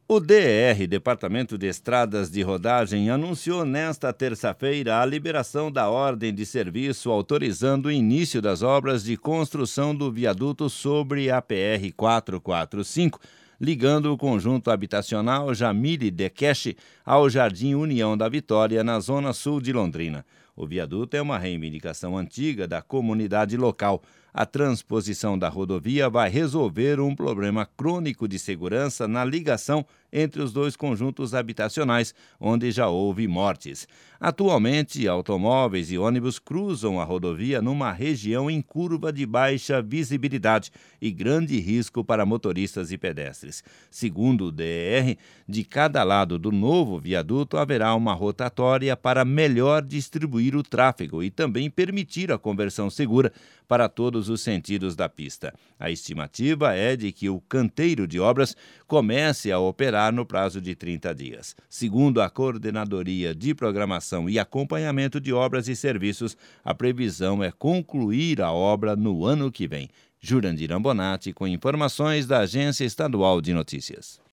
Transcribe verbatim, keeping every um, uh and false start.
O D E R, Departamento de Estradas de Rodagem, anunciou nesta terça-feira a liberação da ordem de serviço autorizando o início das obras de construção do viaduto sobre a P R quatrocentos e quarenta e cinco, ligando o conjunto habitacional Jamile Dekeche ao Jardim União da Vitória, na zona sul de Londrina. O viaduto é uma reivindicação antiga da comunidade local. A transposição da rodovia vai resolver um problema crônico de segurança na ligação entre os dois conjuntos habitacionais, onde já houve mortes. Atualmente, automóveis e ônibus cruzam a rodovia numa região em curva de baixa visibilidade e grande risco para motoristas e pedestres. Segundo o D E R, de cada lado do novo viaduto haverá uma rotatória para melhor distribuir o tráfego e também permitir a conversão segura para todos os sentidos da pista. A estimativa é de que o canteiro de obras comece a operar no prazo de trinta dias. Segundo a Coordenadoria de Programação e Acompanhamento de Obras e Serviços, a previsão é concluir a obra no ano que vem. Jurandir Ambonati, com informações da Agência Estadual de Notícias.